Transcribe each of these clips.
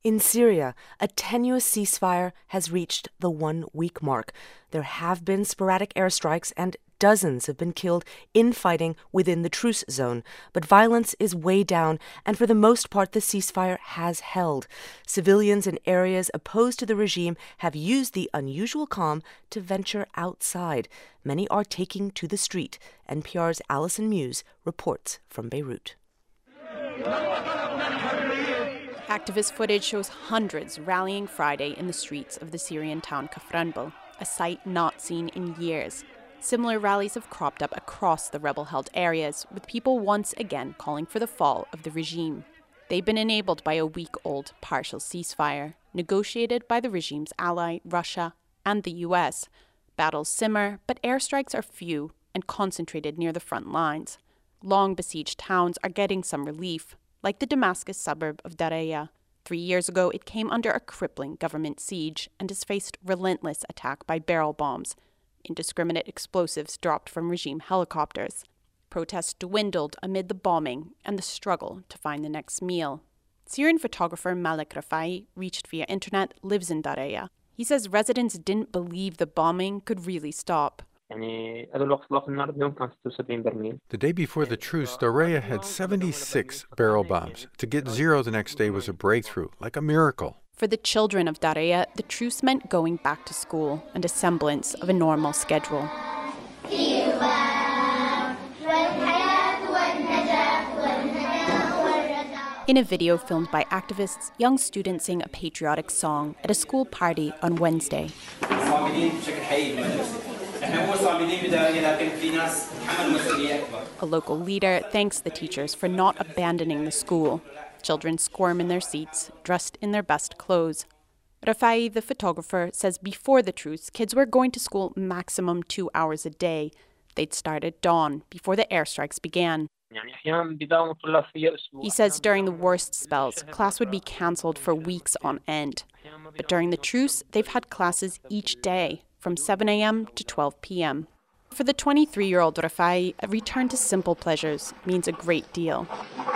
In Syria, a tenuous ceasefire has reached the 1-week mark. There have been sporadic airstrikes and dozens have been killed in fighting within the truce zone. But violence is way down, and for the most part the ceasefire has held. Civilians in areas opposed to the regime have used the unusual calm to venture outside. Many are taking to the street. NPR's Alison Muse reports from Beirut. Activist footage shows hundreds rallying Friday in the streets of the Syrian town Kafranbel, a sight not seen in years. Similar rallies have cropped up across the rebel-held areas, with people once again calling for the fall of the regime. They've been enabled by a week-old partial ceasefire, negotiated by the regime's ally, Russia, and the US. Battles simmer, but airstrikes are few and concentrated near the front lines. Long-besieged towns are getting some relief, like the Damascus suburb of Daraya. 3 years ago, it came under a crippling government siege and has faced relentless attack by barrel bombs, indiscriminate explosives dropped from regime helicopters. Protests dwindled amid the bombing and the struggle to find the next meal. Syrian photographer Malek Rafai, reached via internet, lives in Daraya. He says residents didn't believe the bombing could really stop. The day before the truce, Daraya had 76 barrel bombs. To get zero the next day was a breakthrough, like a miracle. For the children of Daraya, the truce meant going back to school and a semblance of a normal schedule. In a video filmed by activists, young students sing a patriotic song at a school party on Wednesday. A local leader thanks the teachers for not abandoning the school. Children squirm in their seats, dressed in their best clothes. Rafai, the photographer, says before the truce, kids were going to school maximum 2 hours a day. They'd start at dawn, before the airstrikes began. He says during the worst spells, class would be cancelled for weeks on end. But during the truce, they've had classes each day, from 7 a.m. to 12 p.m. For the 23-year-old Rafai, a return to simple pleasures means a great deal.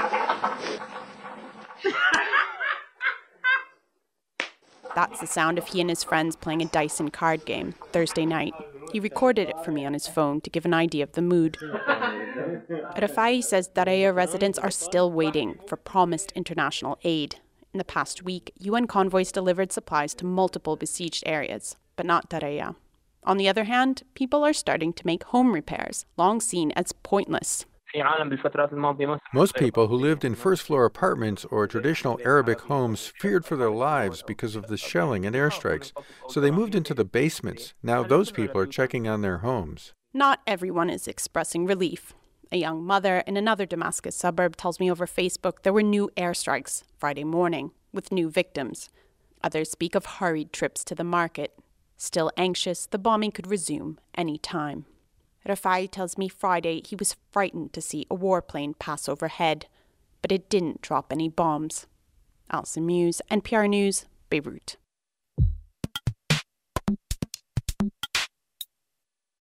That's the sound of he and his friends playing a dice and card game Thursday night. He recorded it for me on his phone to give an idea of the mood. Rafai says Daraya residents are still waiting for promised international aid. In the past week, UN convoys delivered supplies to multiple besieged areas, but not Daraya. On the other hand, people are starting to make home repairs, long seen as pointless. Most people who lived in first-floor apartments or traditional Arabic homes feared for their lives because of the shelling and airstrikes, so they moved into the basements. Now those people are checking on their homes. Not everyone is expressing relief. A young mother in another Damascus suburb tells me over Facebook there were new airstrikes Friday morning, with new victims. Others speak of hurried trips to the market. Still anxious, the bombing could resume any time. Rafai tells me Friday he was frightened to see a warplane pass overhead, but it didn't drop any bombs. Alison Muse, NPR News, Beirut.